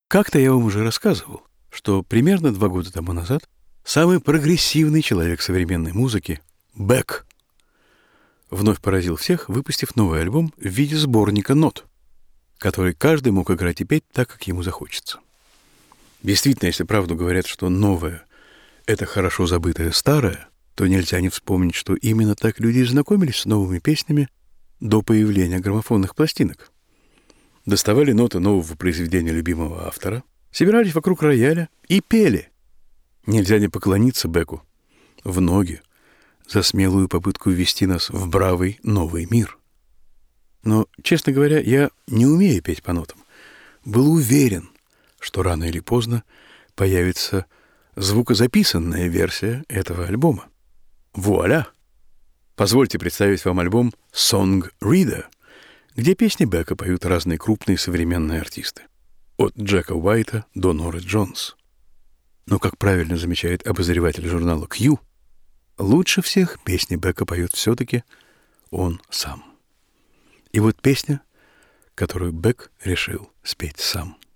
Как-то я вам уже рассказывал, что примерно 2 года тому назад самый прогрессивный человек современной музыки, Бек, вновь поразил всех, выпустив новый альбом в виде сборника нот, который каждый мог играть и петь так, как ему захочется. Действительно, если правду говорят, что новое — это хорошо забытое старое, то нельзя не вспомнить, что именно так люди и знакомились с новыми песнями до появления граммофонных пластинок. Доставали ноты нового произведения любимого автора, собирались вокруг рояля и пели. Нельзя не поклониться Беку в ноги за смелую попытку ввести нас в бравый новый мир. Но, честно говоря, я, не умея петь по нотам, был уверен, что рано или поздно появится звукозаписанная версия этого альбома. Вуаля! Позвольте представить вам альбом «Song Reader», где песни Бека поют разные крупные современные артисты. От Джека Уайта до Норы Джонс. Но, как правильно замечает обозреватель журнала Q, лучше всех песни Бека поет все-таки он сам. И вот песня, которую Бек решил спеть сам.